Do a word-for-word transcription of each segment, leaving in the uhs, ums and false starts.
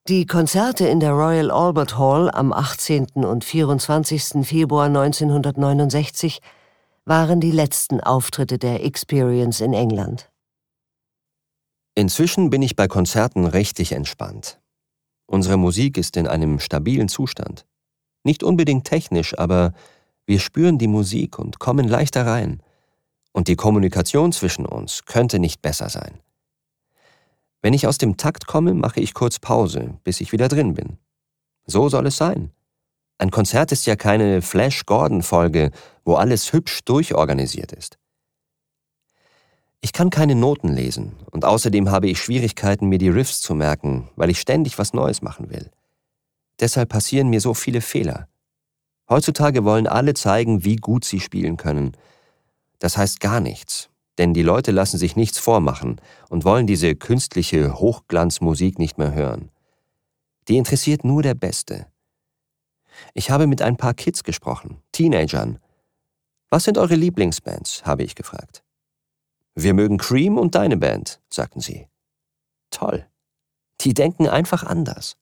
Die Konzerte in der Royal Albert Hall am achtzehnten und vierundzwanzigsten Februar neunzehnhundertneunundsechzig waren die letzten Auftritte der Experience in England. Inzwischen bin ich bei Konzerten richtig entspannt. Unsere Musik ist in einem stabilen Zustand. Nicht unbedingt technisch, aber wir spüren die Musik und kommen leichter rein. Und die Kommunikation zwischen uns könnte nicht besser sein. Wenn ich aus dem Takt komme, mache ich kurz Pause, bis ich wieder drin bin. So soll es sein. Ein Konzert ist ja keine Flash-Gordon-Folge, wo alles hübsch durchorganisiert ist. Ich kann keine Noten lesen und außerdem habe ich Schwierigkeiten, mir die Riffs zu merken, weil ich ständig was Neues machen will. Deshalb passieren mir so viele Fehler. Heutzutage wollen alle zeigen, wie gut sie spielen können. Das heißt gar nichts, denn die Leute lassen sich nichts vormachen und wollen diese künstliche Hochglanzmusik nicht mehr hören. Die interessiert nur der Beste. Ich habe mit ein paar Kids gesprochen, Teenagern. Was sind eure Lieblingsbands, habe ich gefragt. Wir mögen Cream und deine Band, sagten sie. Toll. Die denken einfach anders.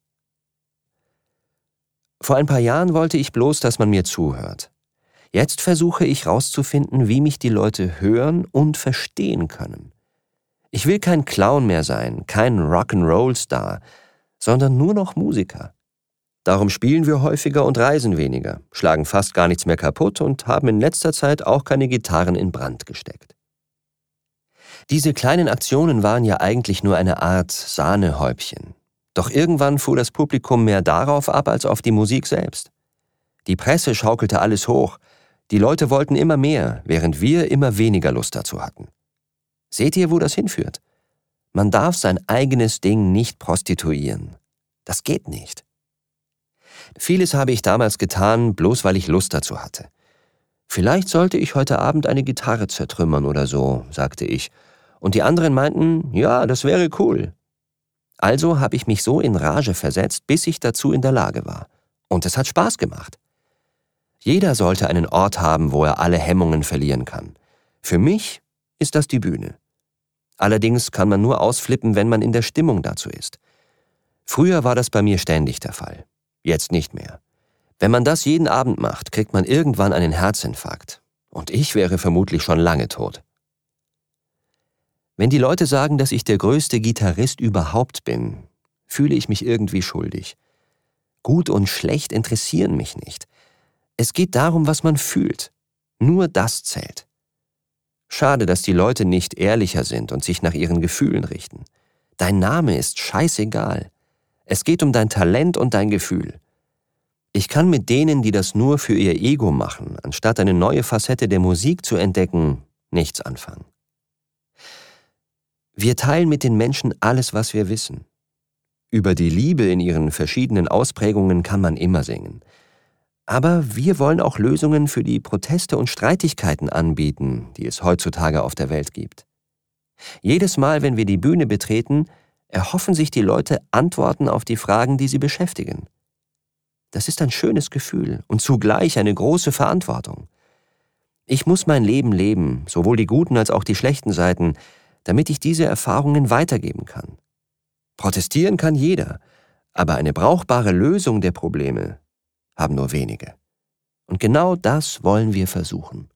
Vor ein paar Jahren wollte ich bloß, dass man mir zuhört. Jetzt versuche ich herauszufinden, wie mich die Leute hören und verstehen können. Ich will kein Clown mehr sein, kein Rock'n'Roll-Star, sondern nur noch Musiker. Darum spielen wir häufiger und reisen weniger, schlagen fast gar nichts mehr kaputt und haben in letzter Zeit auch keine Gitarren in Brand gesteckt. Diese kleinen Aktionen waren ja eigentlich nur eine Art Sahnehäubchen. Doch irgendwann fuhr das Publikum mehr darauf ab als auf die Musik selbst. Die Presse schaukelte alles hoch, die Leute wollten immer mehr, während wir immer weniger Lust dazu hatten. Seht ihr, wo das hinführt? Man darf sein eigenes Ding nicht prostituieren. Das geht nicht. Vieles habe ich damals getan, bloß weil ich Lust dazu hatte. Vielleicht sollte ich heute Abend eine Gitarre zertrümmern oder so, sagte ich. Und die anderen meinten, ja, das wäre cool. Also habe ich mich so in Rage versetzt, bis ich dazu in der Lage war. Und es hat Spaß gemacht. Jeder sollte einen Ort haben, wo er alle Hemmungen verlieren kann. Für mich ist das die Bühne. Allerdings kann man nur ausflippen, wenn man in der Stimmung dazu ist. Früher war das bei mir ständig der Fall. Jetzt nicht mehr. Wenn man das jeden Abend macht, kriegt man irgendwann einen Herzinfarkt. Und ich wäre vermutlich schon lange tot. Wenn die Leute sagen, dass ich der größte Gitarrist überhaupt bin, fühle ich mich irgendwie schuldig. Gut und schlecht interessieren mich nicht. Es geht darum, was man fühlt. Nur das zählt. Schade, dass die Leute nicht ehrlicher sind und sich nach ihren Gefühlen richten. Dein Name ist scheißegal. Es geht um dein Talent und dein Gefühl. Ich kann mit denen, die das nur für ihr Ego machen, anstatt eine neue Facette der Musik zu entdecken, nichts anfangen. Wir teilen mit den Menschen alles, was wir wissen. Über die Liebe in ihren verschiedenen Ausprägungen kann man immer singen. Aber wir wollen auch Lösungen für die Proteste und Streitigkeiten anbieten, die es heutzutage auf der Welt gibt. Jedes Mal, wenn wir die Bühne betreten, erhoffen sich die Leute Antworten auf die Fragen, die sie beschäftigen. Das ist ein schönes Gefühl und zugleich eine große Verantwortung. Ich muss mein Leben leben, sowohl die guten als auch die schlechten Seiten, damit ich diese Erfahrungen weitergeben kann. Protestieren kann jeder, aber eine brauchbare Lösung der Probleme haben nur wenige. Und genau das wollen wir versuchen.